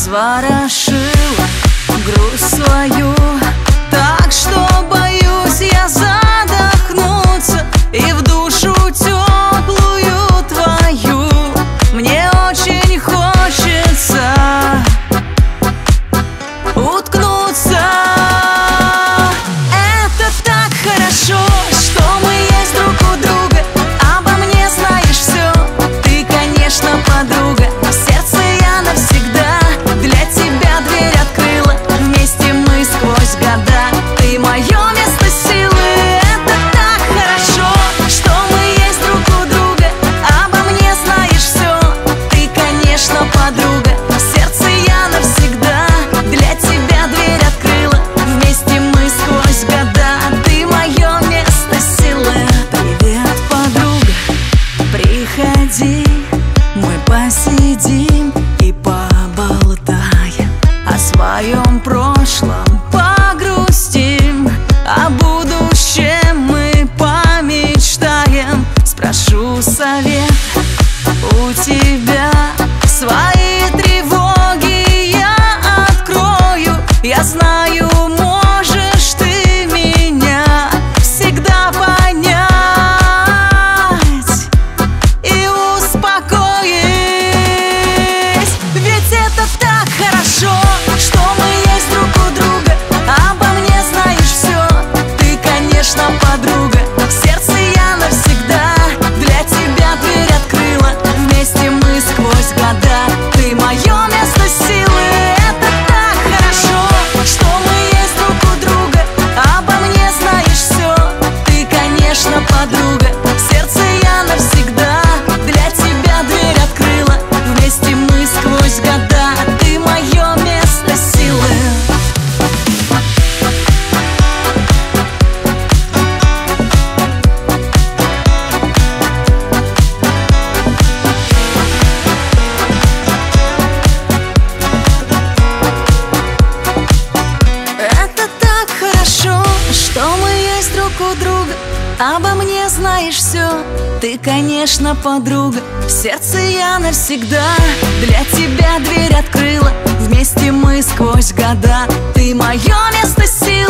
разворошила грусть свою, так что боюсь я задохнуться. И в душу теплую твою мне очень хочется уткнуться. Это так хорошо, что мы есть друг у друга. Обо мне знаешь все, ты, конечно, подруга. В сердце я навсегда для тебя дверь открыла. Вместе мы сквозь года, ты мое место силы. Это так хорошо, что мы есть друг у друга. Обо мне знаешь все, ты, конечно, подруга. В сердце я навсегда для тебя дверь открыла. Вместе мы сквозь года, ты мое место силы. Привет, подруга, приходи, мы посидим и поболтаем о своем прошлом, погрустим, о будущем мы помечтаем. Спрошу совет у тебя, свои тревоги я открою. Я знаю, можешь ты меня всегда понять и успокоить. Ведь это так хорошо, что мы есть друг у друга. Обо мне знаешь все, ты, конечно, подруга. В сердце я навсегда для тебя дверь открыла. Вместе мы сквозь года, ты мое место силы. Это так хорошо, что мы есть друг у друга. Обо мне знаешь все, ты, конечно, подруга. В сердце я навсегда для тебя дверь открыла. Вместе мы сквозь года, ты мое место силы. Это так хорошо, что мы есть друг у друга. Обо мне знаешь все, ты, конечно, подруга. В сердце я навсегда для тебя дверь открыла. Вместе мы сквозь года, ты мое место силы.